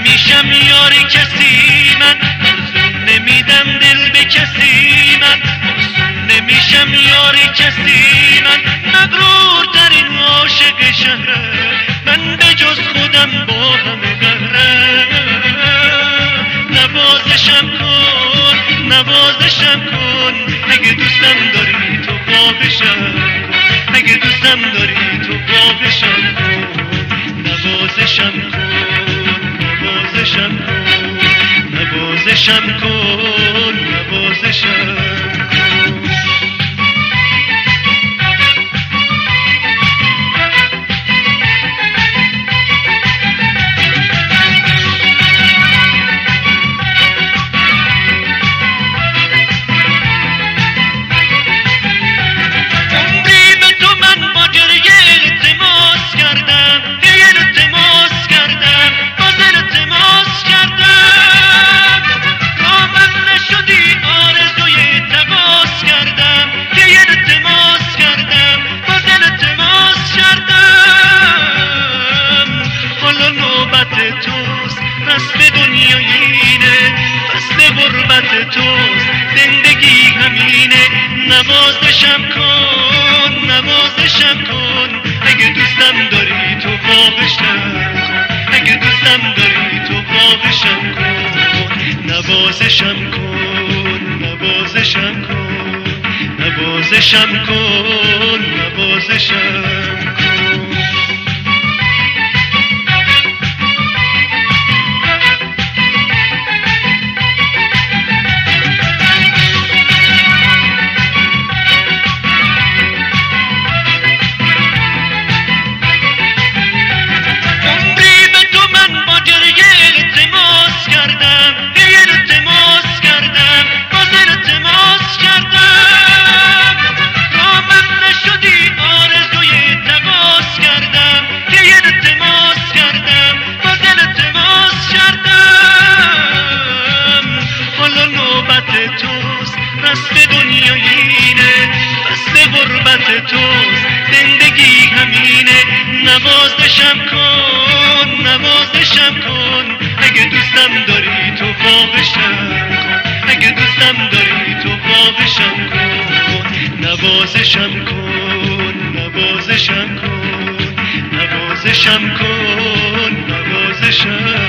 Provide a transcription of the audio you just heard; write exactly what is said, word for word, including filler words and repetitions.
نمیشم یاری کسی من، نمیدم دل به کسی من، نمیشم یاری کسی من. مغرور ترین عاشق شهرم من، به جز خودم با همه قهرم. نوازشم کن نوازشم کن، اگه دوستم داری تو خوابشم، اگه دوستم داری تو خوابشم کن. نوازشم کن نوازشم کن، نوازشم کن نوازشم کن. فصل دنیا اینه، فصل غربت توست، زندگی همینه. نوازشم کن نوازشم کن، اگه دوستم داری تو خوابشم کن، اگه دوستم داری تو خوابشم کن. نوازشم کن نوازشم کن، نوازشم کن نوازشم کن. فصل دنیا اینه، فصل غربت توست، زندگی همینه. نوازشم کن نوازشم کن، اگه دوستم داری تو خوابشم کن، اگه دوستم داری تو خوابشم کن. نوازشم کن نوازشم کن، نوازشم کن نوازشم